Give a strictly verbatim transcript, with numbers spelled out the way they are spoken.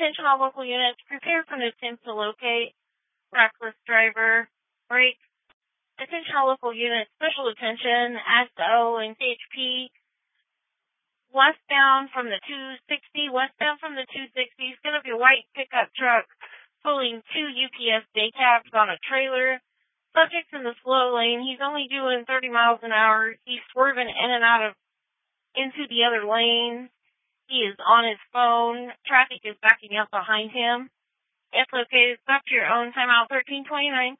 Attention all local units, prepare for an attempt to locate reckless driver. Break. Attention all local units, special attention, S O and C H P. Westbound from the two sixty, westbound from the two sixty is going to be a white pickup truck pulling two U P S day cabs on a trailer. Subject's in the slow lane. He's only doing thirty miles an hour. He's swerving in and out of into the other lane. He is on his phone. Traffic is backing up behind him. If located, stop to your own timeout thirteen twenty-nine.